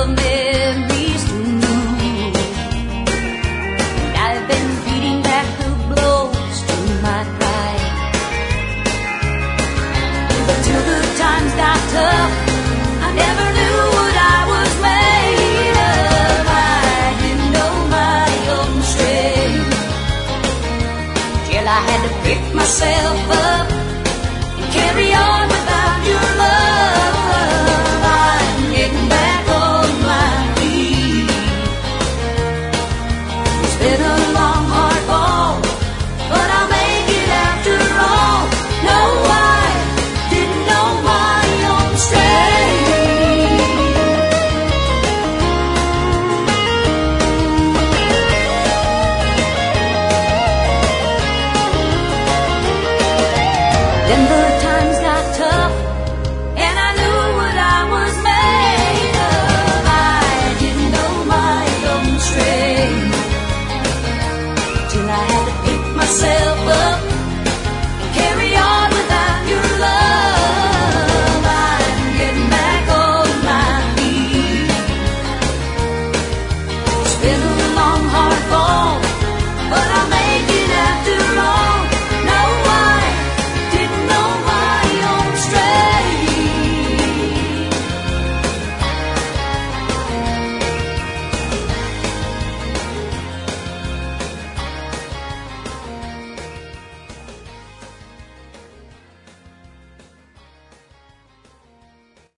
of memories too. And I've been beating back the blows to my pride. But till the times got tough, I never knew what I was made of. I didn't know my own strength till I had to pick myself up